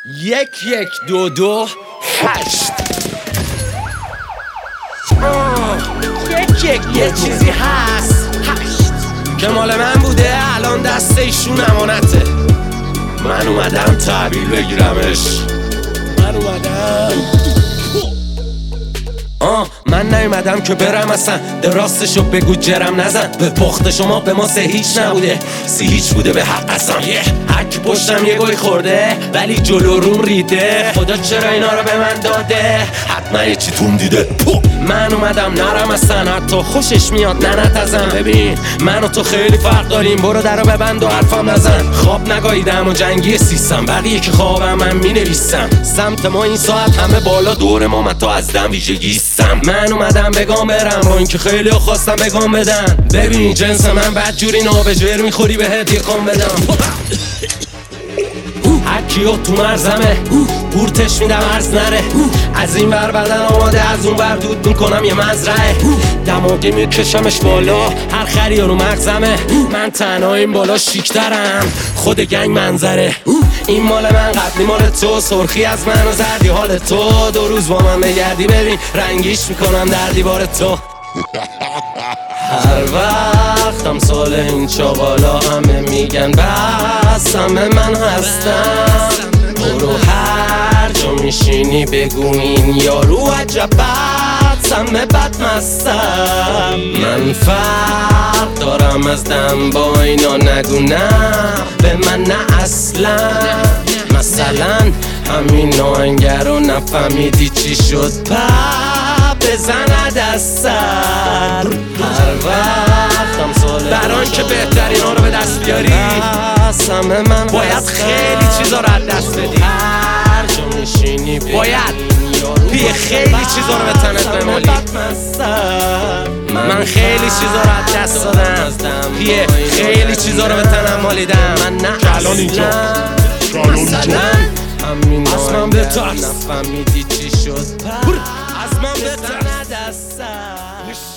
1122 8 یه چیزی هست 8 که مال من بوده الان دست ایشون امانته. من اومدم تحویل بگیرمش. من نیومدم که برم اصلا راستشو بگو جرم نزن. به پخت شما به ما سه هیچ نبوده، سی هیچ بوده به حق اصلا. هرکی پشتم یه گوی خورده ولی جلو روم ریده. خدا چرا اینا رو به من داده؟ حتما یه چی توم دیده. من اومدم نرم اصلا، حتی خوشش میاد ننت ازم. ببین من و تو خیلی فرق داریم، برو در رو ببند و حرفم نزن. خواب نگاهیدم و جنگی سیستم، بقیه که خوابم من مینویسم. سمت ما این ساعت همه بالا، دور ما متا از دم ویژگیستم. من اومدم بگام برم با این که خیلی خواستم بگام بدن. ببین جنس من بدجوری نابجور میخوری بهت یه کام بدم. هرکیو تو مرزمه بورتش میدم عرض نره. از این بر بدن آماده، از اون بر دود میکنم یه مزرعه. دماغی میکشمش بالا، هر خری رو مغزمه. من تنها این بالا شیکترم، خود گنگ منظره. این مال من قبلی مال تو، سرخی از من و زردی حال تو. 2 روز با من بگردی ببین رنگیش میکنم در دیوار تو. هر وقتم سال این چاقالا همه میگن بس همه من هستم. برو هر جا میشینی بگو این یارو عجب بد سمه بد مستم. من فرق دارم از دم با اینا، نگو نه به من نه اصلا. مثلا همین آهنگر رو نفهمیدی چی شد بزند از سر. هر وقتم ساله بران که بهترین ها رو به دست بیاری من باید خیلی چیزا رو از دست بدی. هر جا میشینی باید پیه خیلی چیزا رو به تنت بمالی. من خیلی چیزا رو از دست دادم، پیه خیلی چیزا رو به تنم مالیدم. من نه الان اینجا مثلا همین از من بترس، نفهمیدی چی شد از من بترس.